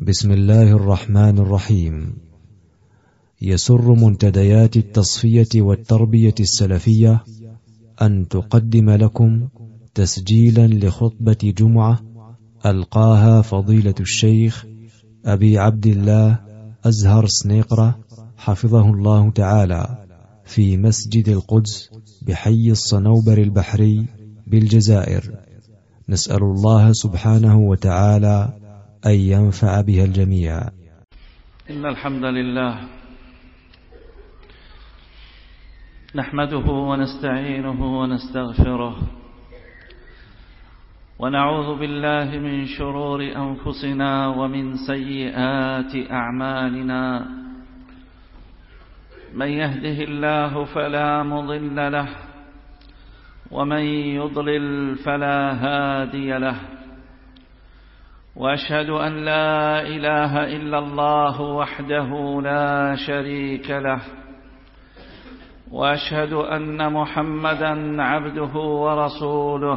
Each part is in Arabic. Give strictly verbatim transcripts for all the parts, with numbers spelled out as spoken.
بسم الله الرحمن الرحيم. يسر منتديات التصفية والتربية السلفية أن تقدم لكم تسجيلا لخطبة جمعة ألقاها فضيلة الشيخ أبي عبد الله أزهر سنيقرة حفظه الله تعالى في مسجد القدس بحي الصنوبر البحري بالجزائر. نسأل الله سبحانه وتعالى أن ينفع بها الجميع. إن الحمد لله نحمده ونستعينه ونستغفره ونعوذ بالله من شرور أنفسنا ومن سيئات أعمالنا. من يهده الله فلا مضل له ومن يضلل فلا هادي له، وأشهد أن لا إله إلا الله وحده لا شريك له، وأشهد أن محمدًا عبده ورسوله.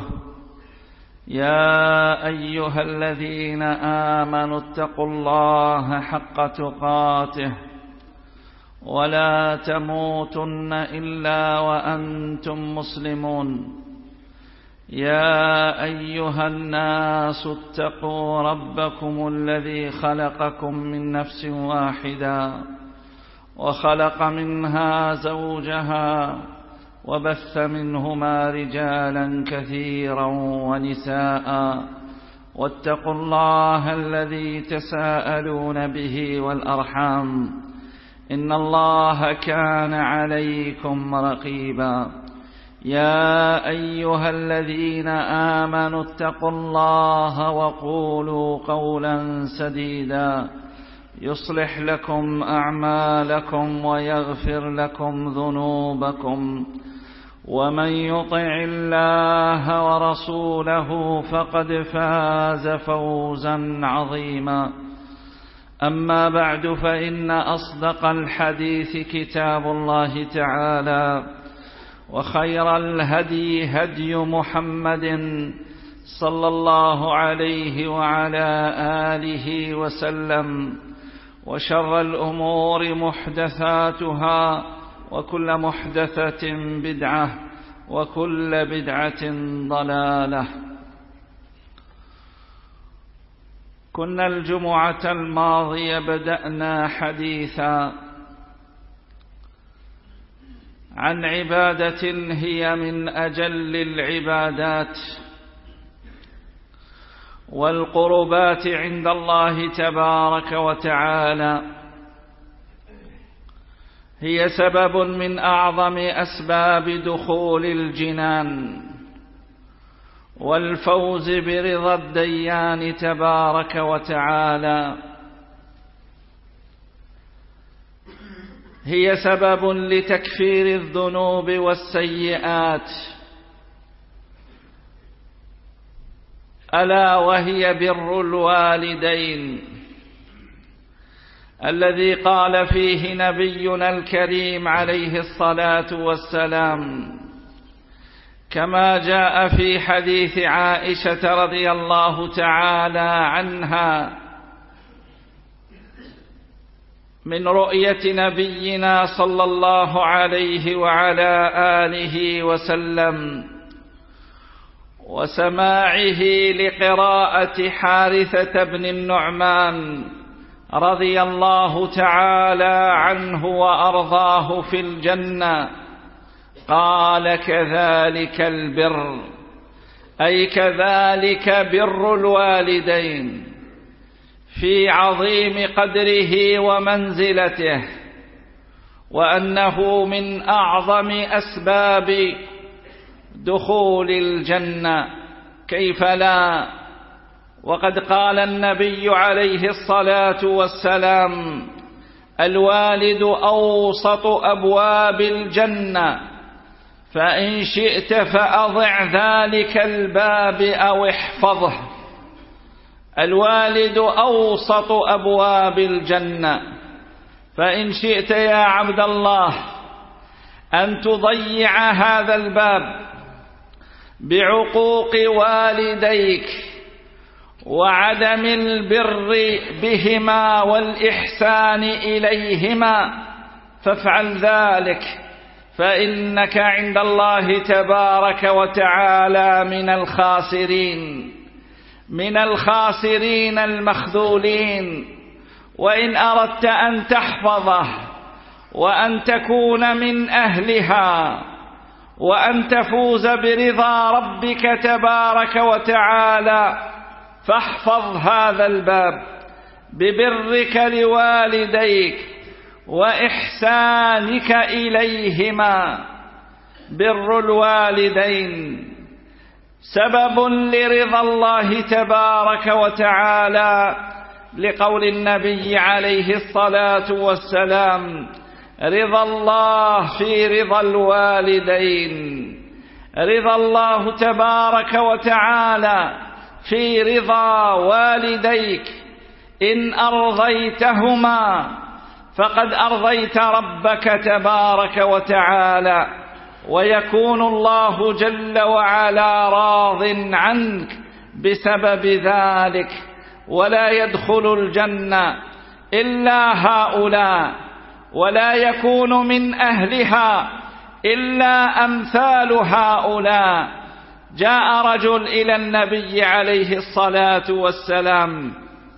يا أيها الذين آمنوا اتقوا الله حق تقاته ولا تموتن إلا وأنتم مسلمون. يا أيها الناس اتقوا ربكم الذي خلقكم من نفس واحدة وخلق منها زوجها وبث منهما رجالا كثيرا ونساء، واتقوا الله الذي تساءلون به والأرحام إن الله كان عليكم رقيبا. يا أيها الذين آمنوا اتقوا الله وقولوا قولا سديدا يصلح لكم أعمالكم ويغفر لكم ذنوبكم، ومن يطع الله ورسوله فقد فاز فوزا عظيما. أما بعد، فإن أصدق الحديث كتاب الله تعالى، وخير الهدي هدي محمد صلى الله عليه وعلى آله وسلم، وشر الأمور محدثاتها، وكل محدثة بدعة، وكل بدعة ضلالة. كنا الجمعة الماضية بدأنا حديثا عن عبادة هي من أجل العبادات والقربات عند الله تبارك وتعالى، هي سبب من أعظم أسباب دخول الجنان والفوز برضا الديان تبارك وتعالى. هي سبب لتكفير الذنوب والسيئات، ألا وهي بر الوالدين، الذي قال فيه نبينا الكريم عليه الصلاة والسلام، كما جاء في حديث عائشة رضي الله تعالى عنها من رؤية نبينا صلى الله عليه وعلى آله وسلم وسماعه لقراءة حارثة بن النعمان رضي الله تعالى عنه وأرضاه في الجنة، قال: كذلك البر، أي كذلك بر الوالدين، في عظيم قدره ومنزلته، وأنه من أعظم أسباب دخول الجنة. كيف لا؟ وقد قال النبي عليه الصلاة والسلام: الوالد أوسط أبواب الجنة، فإن شئت فأضع ذلك الباب أو احفظه. الوالد أوسط أبواب الجنة، فإن شئت يا عبد الله أن تضيع هذا الباب بعقوق والديك وعدم البر بهما والإحسان إليهما، فافعل ذلك، فإنك عند الله تبارك وتعالى من الخاسرين من الخاسرين المخذولين. وإن أردت أن تحفظه وأن تكون من أهلها وأن تفوز برضا ربك تبارك وتعالى، فاحفظ هذا الباب ببرك لوالديك وإحسانك إليهما. بر الوالدين سبب لرضا الله تبارك وتعالى، لقول النبي عليه الصلاة والسلام: رضا الله في رضا الوالدين. رضا الله تبارك وتعالى في رضا والديك، إن أرضيتهما فقد أرضيت ربك تبارك وتعالى، ويكون الله جل وعلا راض عنك بسبب ذلك، ولا يدخل الجنة إلا هؤلاء، ولا يكون من أهلها إلا أمثال هؤلاء. جاء رجل إلى النبي عليه الصلاة والسلام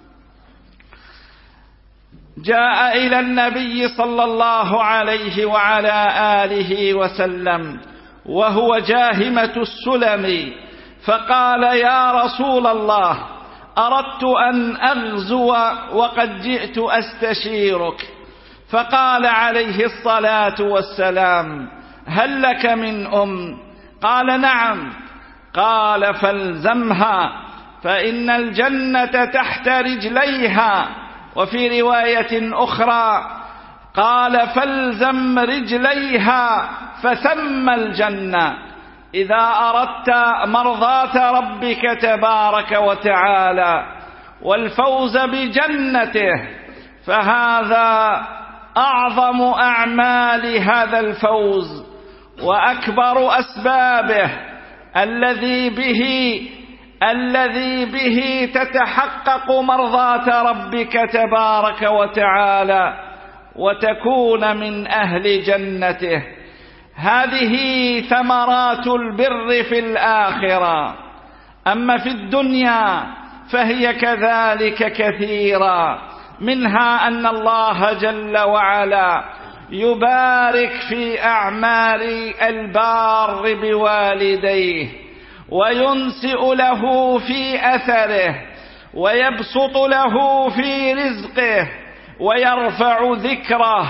جاء إلى النبي صلى الله عليه وعلى آله وسلم وهو جاهمة السلم، فقال: يا رسول الله، أردت أن أغزو وقد جئت أستشيرك. فقال عليه الصلاة والسلام: هل لك من أم؟ قال: نعم. قال: فالزمها، فإن الجنة تحت رجليها. وفي رواية أخرى قال: فالزم رجليها فثم الجنة. إذا أردت مرضاة ربك تبارك وتعالى والفوز بجنته، فهذا أعظم أعمال هذا الفوز وأكبر أسبابه، الذي به الذي به تتحقق مرضاة ربك تبارك وتعالى وتكون من أهل جنته. هذه ثمرات البر في الآخرة. أما في الدنيا فهي كذلك كثيرة، منها أن الله جل وعلا يبارك في أعمال البار بوالديه، وينسئ له في أثره، ويبسط له في رزقه، ويرفع ذكره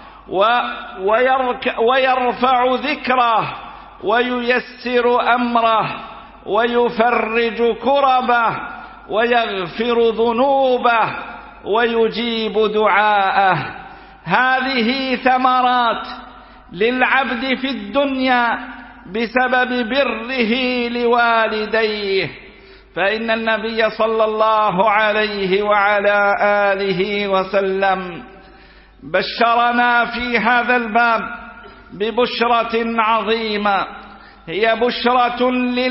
ويرفع ذكره وييسر أمره، ويفرج كربه، ويغفر ذنوبه، ويجيب دعاءه. هذه ثمرات للعبد في الدنيا بسبب بره لوالديه. فإن النبي صلى الله عليه وعلى آله وسلم بشرنا في هذا الباب ببشرة عظيمة، هي بشرة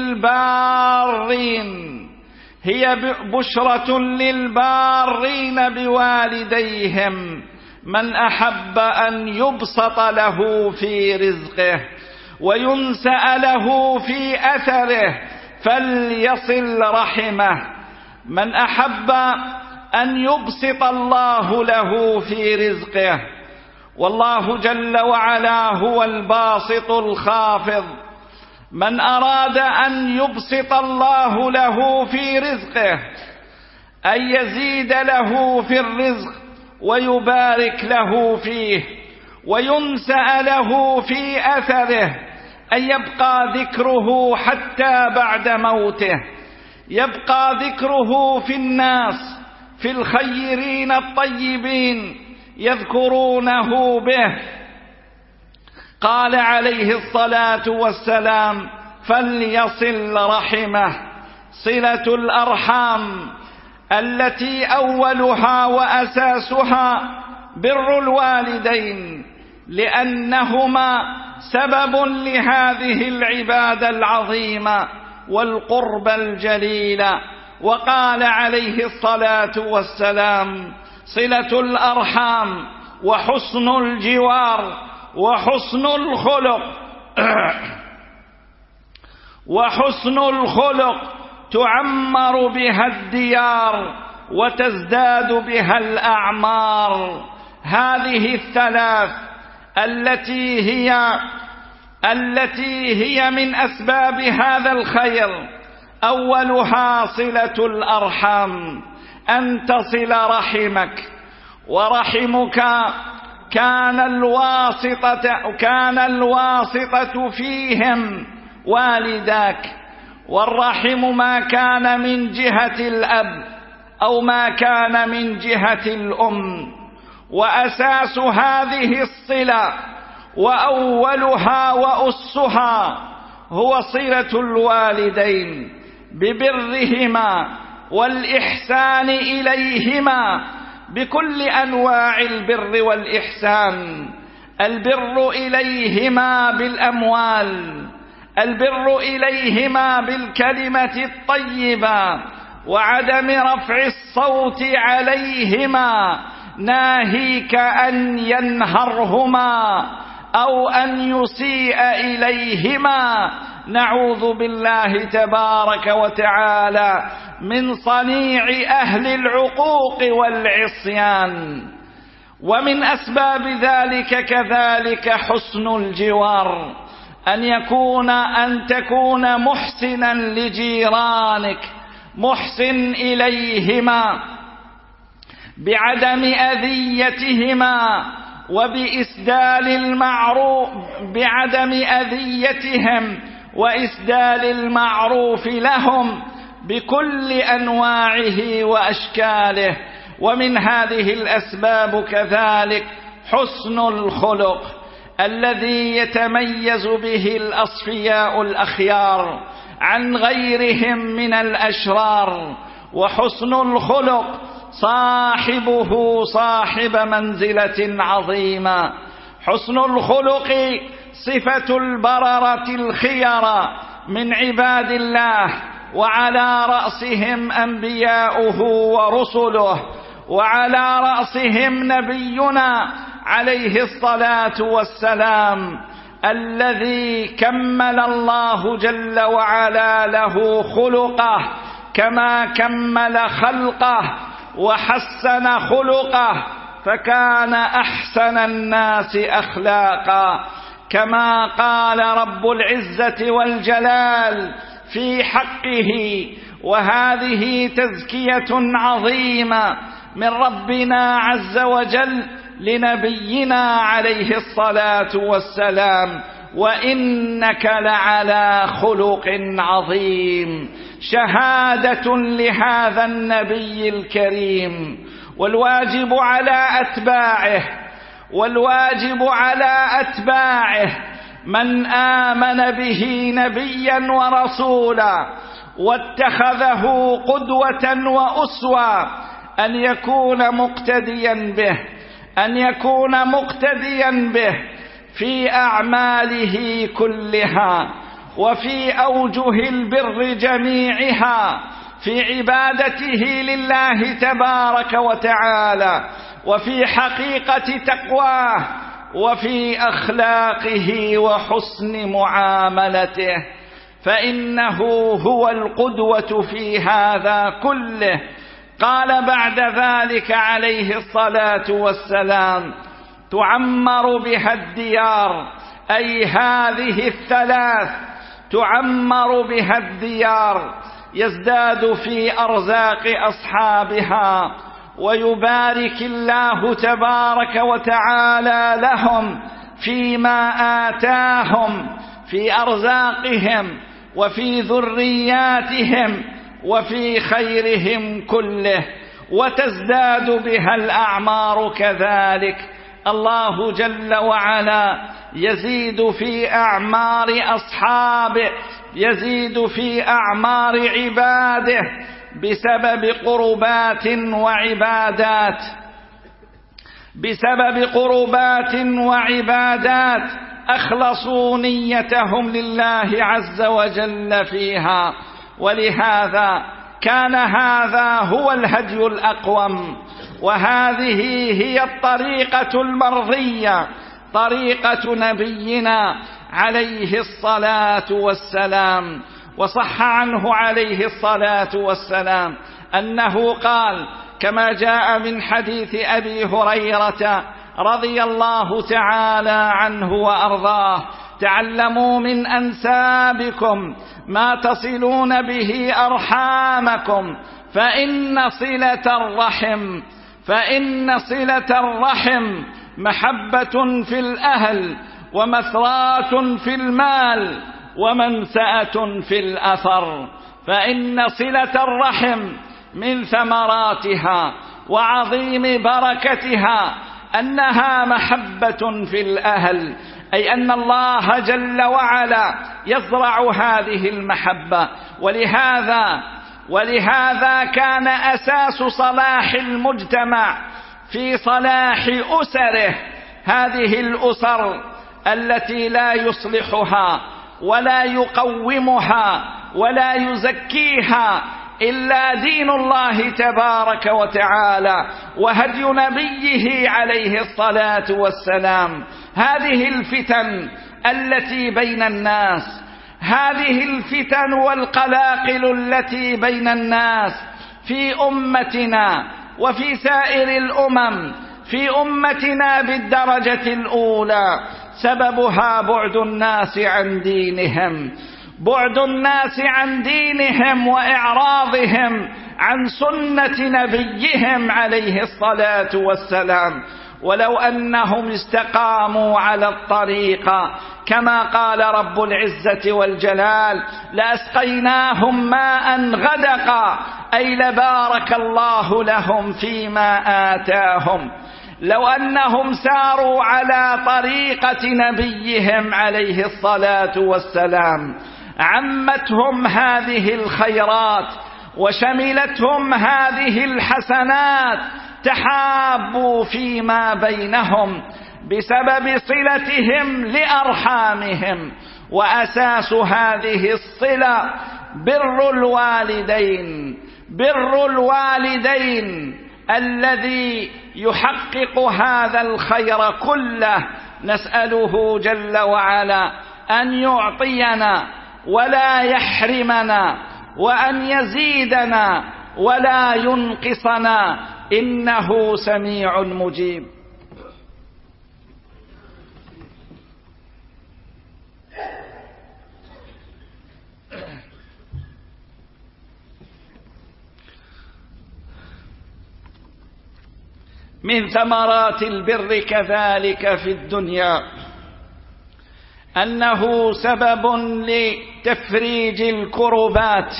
للبارين هي بشرة للبارين بوالديهم. من أحب أن يبسط له في رزقه وينسأ له في أثره فليصل رحمه. من أحب أن يبسط الله له في رزقه، والله جل وعلا هو الباسط الخافض. من أراد أن يبسط الله له في رزقه، أن يزيد له في الرزق ويبارك له فيه، وينسأ له في أثره، أن يبقى ذكره حتى بعد موته، يبقى ذكره في الناس، في الخيرين الطيبين يذكرونه به. قال عليه الصلاة والسلام: فليصل رحمه. صلة الأرحام التي أولها وأساسها بر الوالدين، لأنهما سبب لهذه العبادة العظيمة والقرب الجليل، وقال عليه الصلاة والسلام: صلة الأرحام وحسن الجوار وحسن الخلق وحسن الخلق تعمر بها الديار وتزداد بها الأعمار. هذه الثلاث التي هي التي هي من أسباب هذا الخير: أولها صلة الأرحام، أن تصل رحمك، ورحمك كان الواسطة كان الواسطة فيهم والداك، والرحم ما كان من جهة الأب أو ما كان من جهة الأم. وأساس هذه الصلة وأولها وأسها هو صلة الوالدين ببرهما والإحسان إليهما بكل أنواع البر والإحسان: البر إليهما بالأموال، البر إليهما بالكلمة الطيبة، وعدم رفع الصوت عليهما، ناهيك أن ينهرهما أو أن يسيء إليهما. نعوذ بالله تبارك وتعالى من صنيع أهل العقوق والعصيان. ومن أسباب ذلك كذلك حسن الجوار، أن يكون أن تكون محسنا لجيرانك، محسن إليهما بعدم أذيتهما وبإسدال المعروف بعدم أذيتهم وإسدال المعروف لهم بكل أنواعه وأشكاله. ومن هذه الأسباب كذلك حسن الخلق الذي يتميز به الأصفياء الأخيار عن غيرهم من الأشرار. وحسن الخلق صاحبه صاحب منزلة عظيمة. حسن الخلق صفة البررة الخيرة من عباد الله، وعلى رأسهم أنبياؤه ورسله، وعلى رأسهم نبينا عليه الصلاة والسلام، الذي كمل الله جل وعلا له خلقه كما كمل خلقه وحسن خلقه، فكان أحسن الناس أخلاقا، كما قال رب العزة والجلال في حقه. وهذه تزكية عظيمة من ربنا عز وجل لنبينا عليه الصلاة والسلام: وإنك لعلى خلق عظيم. شهادة لهذا النبي الكريم. والواجب على أتباعه والواجب على أتباعه من آمن به نبيا ورسولا واتخذه قدوة وأسوة أن يكون مقتديا به أن يكون مقتديا به في أعماله كلها، وفي أوجه البر جميعها، في عبادته لله تبارك وتعالى، وفي حقيقة تقواه، وفي أخلاقه وحسن معاملته، فإنه هو القدوة في هذا كله. قال بعد ذلك عليه الصلاة والسلام: تعمر بها الديار، أي هذه الثلاث تعمر بها الديار، يزداد في أرزاق أصحابها، ويبارك الله تبارك وتعالى لهم فيما آتاهم في أرزاقهم وفي ذرياتهم وفي خيرهم كله، وتزداد بها الأعمار كذلك. الله جل وعلا يزيد في أعمار أصحابه، يزيد في أعمار عباده بسبب قربات وعبادات بسبب قربات وعبادات أخلصوا نيتهم لله عز وجل فيها. ولهذا كان هذا هو الهدي الأقوم، وهذه هي الطريقة المرضية، طريقة نبينا عليه الصلاة والسلام. وصح عنه عليه الصلاة والسلام أنه قال كما جاء من حديث أبي هريرة رضي الله تعالى عنه وأرضاه: تعلموا من أنسابكم ما تصلون به أرحامكم، فإن صلة الرحم فإن صلة الرحم محبة في الأهل، ومثرات في المال، ومنسأة في الأثر. فإن صلة الرحم من ثمراتها وعظيم بركتها أنها محبة في الأهل، أي أن الله جل وعلا يزرع هذه المحبة. ولهذا ولهذا كان أساس صلاح المجتمع في صلاح أسره، هذه الأسر التي لا يصلحها ولا يقومها ولا يزكيها إلا دين الله تبارك وتعالى وهدي نبيه عليه الصلاة والسلام. هذه الفتن التي بين الناس، هذه الفتن والقلاقل التي بين الناس في أمتنا وفي سائر الأمم، في أمتنا بالدرجة الأولى سببها بعد الناس عن دينهم، بعد الناس عن دينهم وإعراضهم عن سنة نبيهم عليه الصلاة والسلام. ولو أنهم استقاموا على الطريقة كما قال رب العزة والجلال: لأسقيناهم ماء غدقا، أي لبارك الله لهم فيما آتاهم. لو أنهم ساروا على طريقة نبيهم عليه الصلاة والسلام عمتهم هذه الخيرات وشملتهم هذه الحسنات، تحابوا فيما بينهم بسبب صلتهم لأرحامهم. وأساس هذه الصلة بر الوالدين، بر الوالدين الذي يحقق هذا الخير كله. نسأله جل وعلا أن يعطينا ولا يحرمنا، وأن يزيدنا ولا ينقصنا، إنه سميع مجيب. من ثمرات البر كذلك في الدنيا أنه سبب لتفريج الكربات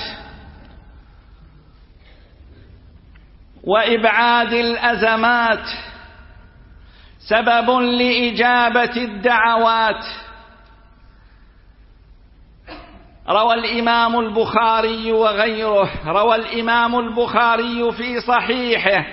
وإبعاد الأزمات، سبب لإجابة الدعوات. روى الإمام البخاري وغيره روى الإمام البخاري في صحيحه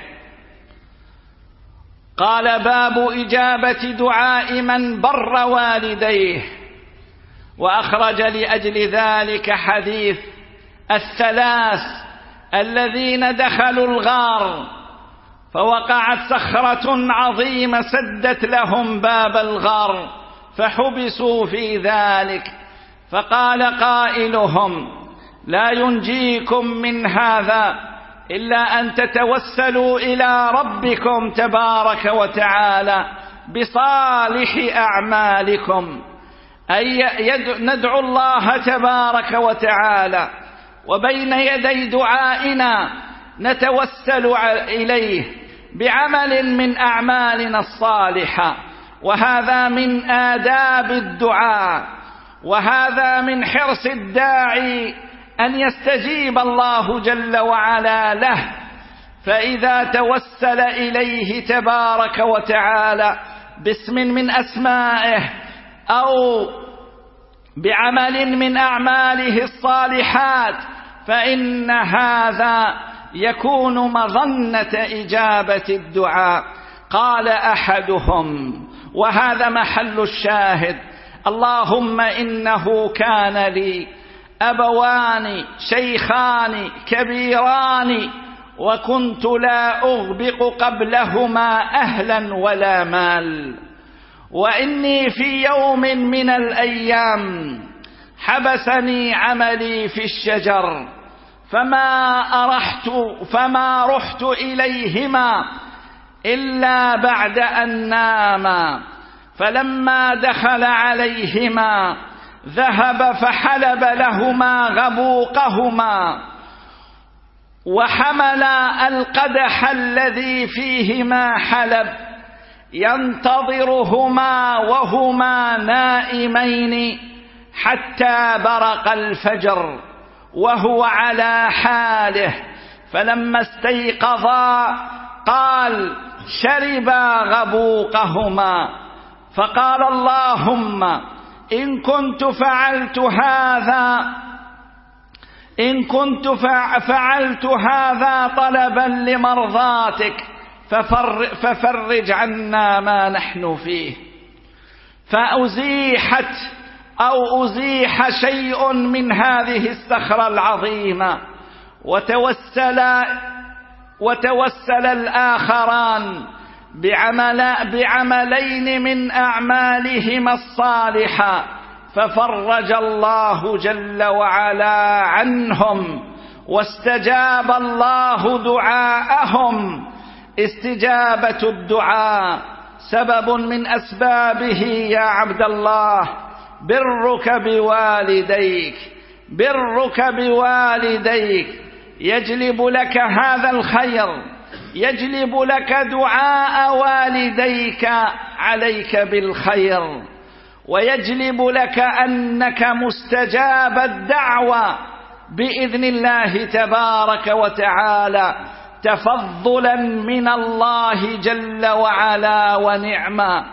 قال: باب إجابة دعاء من بر والديه. وأخرج لأجل ذلك حديث الثلاث الذين دخلوا الغار فوقعت صخرة عظيمة سدت لهم باب الغار فحبسوا في ذلك، فقال قائلهم: لا ينجيكم من هذا إلا أن تتوسلوا إلى ربكم تبارك وتعالى بصالح أعمالكم، أي ندعو الله تبارك وتعالى وبين يدي دعائنا نتوسل إليه بعمل من أعمالنا الصالحة. وهذا من آداب الدعاء، وهذا من حرص الداعي أن يستجيب الله جل وعلا له. فإذا توسل إليه تبارك وتعالى باسم من أسمائه أو بعمل من أعماله الصالحات فإن هذا يكون مظنة إجابة الدعاء. قال أحدهم، وهذا محل الشاهد: اللهم إنه كان لي أبوان شيخان كبيران، وكنت لا أغبق قبلهما أهلا ولا مال. وإني في يوم من الأيام حبسني عملي في الشجر، فما أرحت فما رحت إليهما إلا بعد أن ناما، فلما دخل عليهما ذهب فحلب لهما غبوقهما، وحمل القدح الذي فيهما حلب ينتظرهما وهما نائمين حتى برق الفجر وهو على حاله. فلما استيقظا قال: شربا غبوقهما. فقال: اللهم إن كنت فعلت هذا إن كنت فعلت هذا طلبا لمرضاتك ففرج عنا ما نحن فيه. فأزيحت أو أزيح شيء من هذه الصخرة العظيمة، وتوسل وتوسل الآخران بعمل بعملين من أعمالهما الصالحة، ففرج الله جل وعلا عنهم، واستجاب الله دعاءهم. استجابة الدعاء سبب من أسبابه يا عبد الله برك بوالديك برك بوالديك يجلب لك هذا الخير، يجلب لك دعاء والديك عليك بالخير، ويجلب لك أنك مستجاب الدعوة بإذن الله تبارك وتعالى، تفضلا من الله جل وعلا ونعما،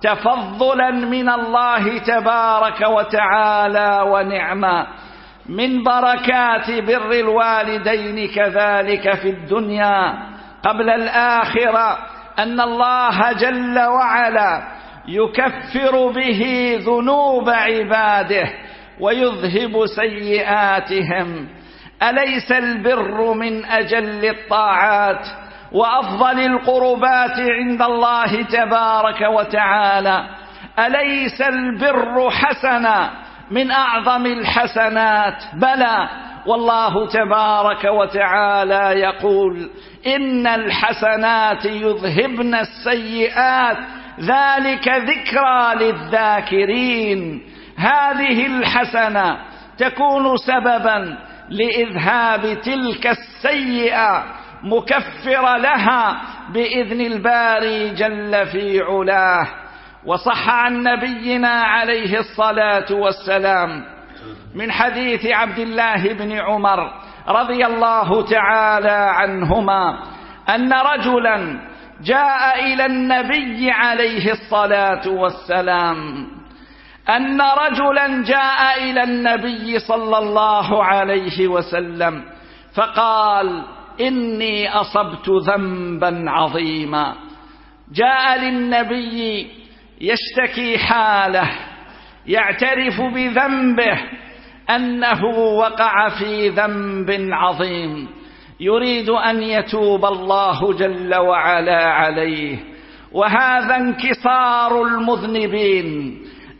تفضلا من الله تبارك وتعالى ونعما. من بركات بر الوالدين كذلك في الدنيا قبل الآخرة أن الله جل وعلا يكفر به ذنوب عباده ويذهب سيئاتهم. أليس البر من أجل الطاعات وأفضل القربات عند الله تبارك وتعالى؟ أليس البر حسنة من أعظم الحسنات؟ بلى، والله تبارك وتعالى يقول: إن الحسنات يذهبن السيئات ذلك ذكرى للذاكرين. هذه الحسنة تكون سببا لإذهاب تلك السيئة، مكفر لها بإذن الباري جل في علاه. وصح عن نبينا عليه الصلاة والسلام من حديث عبد الله بن عمر رضي الله تعالى عنهما أن رجلا جاء إلى النبي عليه الصلاة والسلام أن رجلا جاء إلى النبي صلى الله عليه وسلم فقال: إني أصبت ذنبا عظيما. جاء للنبي يشتكي حاله، يعترف بذنبه أنه وقع في ذنب عظيم، يريد أن يتوب الله جل وعلا عليه. وهذا انكسار المذنبين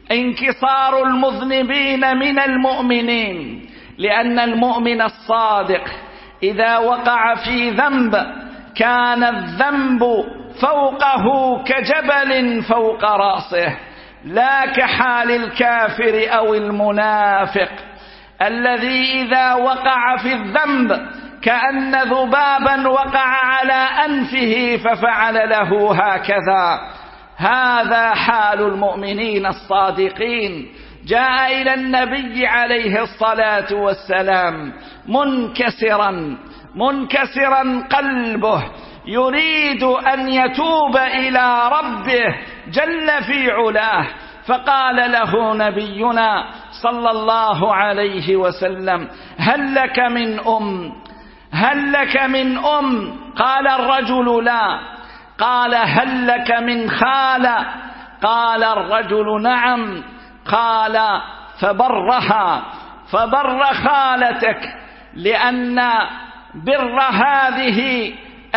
انكسار المذنبين من المؤمنين، لأن المؤمن الصادق إذا وقع في ذنب كان الذنب فوقه كجبل فوق رأسه، لا كحال الكافر أو المنافق الذي إذا وقع في الذنب كأن ذبابا وقع على أنفه ففعل له هكذا. هذا حال المؤمنين الصادقين. جاء إلى النبي عليه الصلاة والسلام منكسرا منكسرا قلبه، يريد أن يتوب إلى ربه جل في علاه. فقال له نبينا صلى الله عليه وسلم: هل لك من أم هل لك من أم؟ قال الرجل: لا. قال: هل لك من خالة؟ قال الرجل: نعم. قال: فبرها فبر خالتك، لأن بر هذه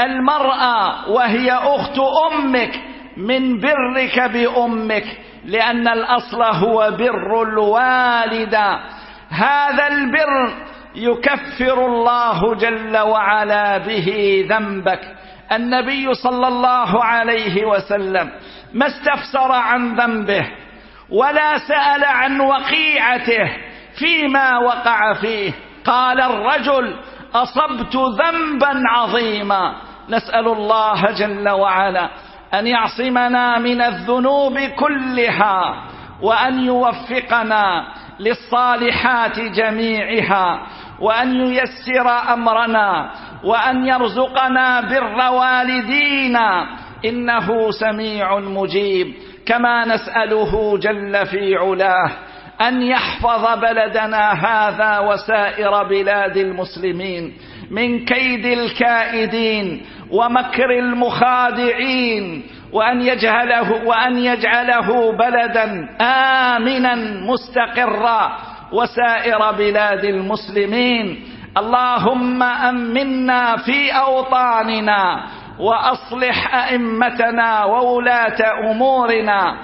المرأة وهي أخت أمك من برك بأمك، لأن الأصل هو بر الوالدة. هذا البر يكفر الله جل وعلا به ذنبك. النبي صلى الله عليه وسلم ما استفسر عن ذنبه ولا سأل عن وقيعته فيما وقع فيه. قال الرجل: أصبت ذنبا عظيما. نسأل الله جل وعلا أن يعصمنا من الذنوب كلها، وأن يوفقنا للصالحات جميعها، وأن ييسر أمرنا، وأن يرزقنا بر والدينا، إنه سميع مجيب. كما نسأله جل في علاه أن يحفظ بلدنا هذا وسائر بلاد المسلمين من كيد الكائدين ومكر المخادعين، وأن يجعله, وأن يجعله بلدا آمنا مستقرا وسائر بلاد المسلمين. اللهم أمنا في أوطاننا، وأصلح أئمتنا وولاة أمورنا.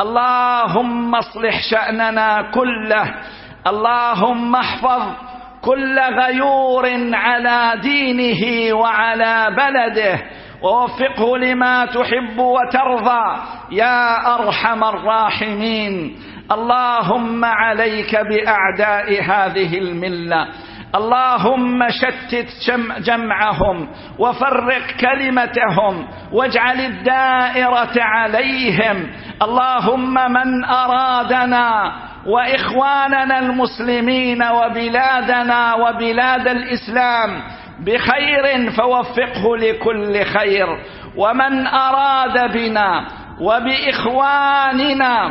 اللهم اصلح شأننا كله. اللهم احفظ كل غيور على دينه وعلى بلده، ووفقه لما تحب وترضى يا أرحم الراحمين. اللهم عليك بأعداء هذه الملة. اللهم شتت جمعهم وفرق كلمتهم واجعل الدائرة عليهم. اللهم من أرادنا وإخواننا المسلمين وبلادنا وبلاد الإسلام بخير فوفقه لكل خير، ومن أراد بنا وبإخواننا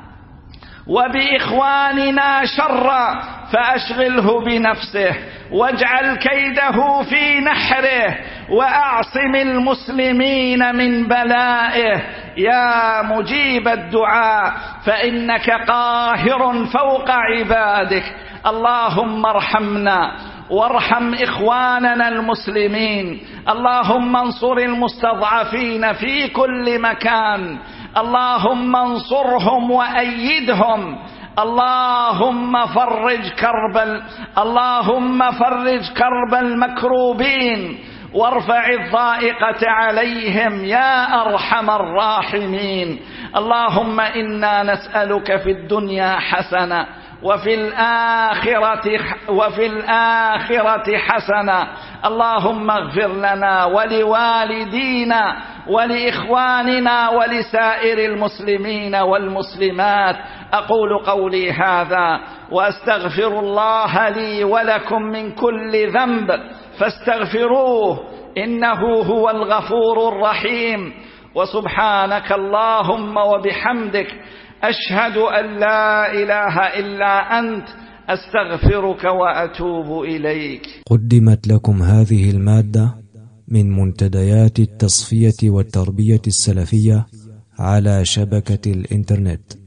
وبإخواننا شرا فأشغله بنفسه واجعل كيده في نحره، وأعصم المسلمين من بلائه يا مجيب الدعاء، فإنك قاهر فوق عبادك. اللهم ارحمنا وارحم إخواننا المسلمين. اللهم انصر المستضعفين في كل مكان. اللهم انصرهم وأيدهم. اللهم فرج كرب اللهم فرج كرب المكروبين وارفع الضائقة عليهم يا أرحم الراحمين. اللهم إنا نسألك في الدنيا حسنة وفي الآخرة وفي الآخرة حسنة. اللهم اغفر لنا ولوالدينا ولإخواننا ولسائر المسلمين والمسلمات. أقول قولي هذا وأستغفر الله لي ولكم من كل ذنب فاستغفروه إنه هو الغفور الرحيم. وسبحانك اللهم وبحمدك أشهد أن لا إله إلا أنت أستغفرك وأتوب إليك. قدمت لكم هذه المادة من منتديات التصفية والتربية السلفية على شبكة الإنترنت.